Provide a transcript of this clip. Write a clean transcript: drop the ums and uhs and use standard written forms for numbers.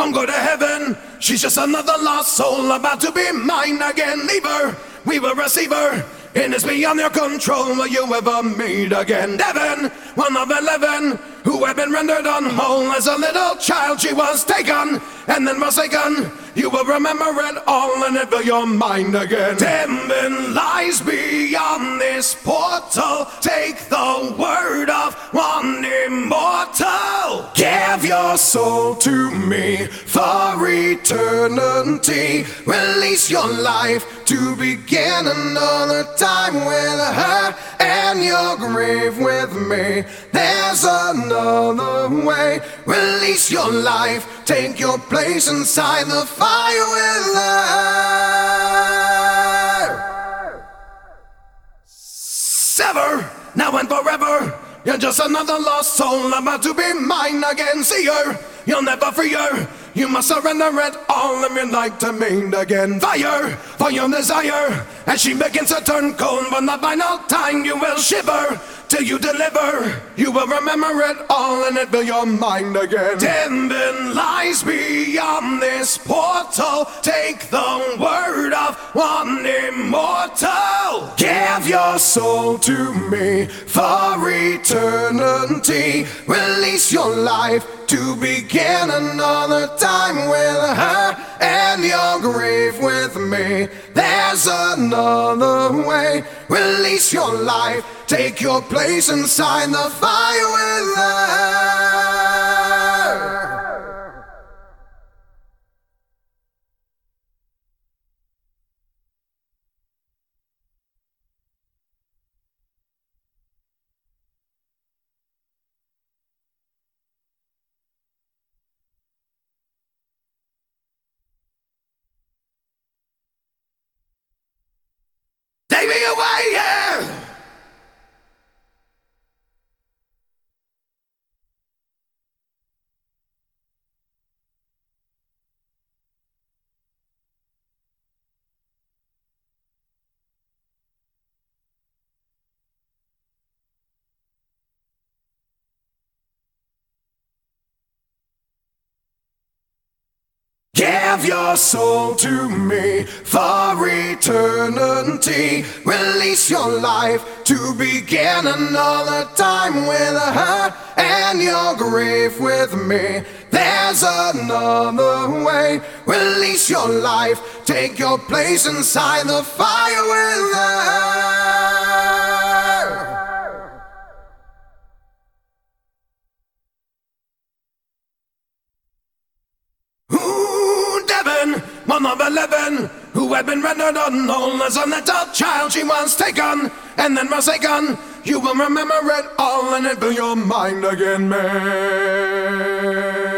won't go to heaven. She's just another lost soul about to be mine again. Leave her, we will receive her. It is beyond your control. Will you ever meet again? Devon, one of 11, who had been rendered unwhole. As a little child she was taken and then forsaken. You will remember it all and it will your mind again. Devon lies beyond this portal. Take the word of one immortal. Give your soul to me for eternity. Release your life to begin another time with her and your grave with me. There's another way. Release your life. Take your place inside the fire with her. Sever, now and forever. You're just another lost soul about to be mine again. See her, you'll never free her. You must surrender it all if you'd like to meet again. Fire for your desire as she begins to turn cold. But the final time you will shiver till you deliver. You will remember it all and it will your mind again. Devon lies beyond this portal. Take the word of one immortal. Give your soul to me for eternity. Release your life to begin another time with her and your grave with me. There's another way. Release your life. Take your place inside the fire with her. Take me away, yeah! Give your soul to me for eternity. Release your life to begin another time with her and your grave with me. There's another way. Release your life. Take your place inside the fire with her. One of 11, who had been rendered unknown. As a little child she was taken and then forsaken. You will remember it all and it will your mind again, man.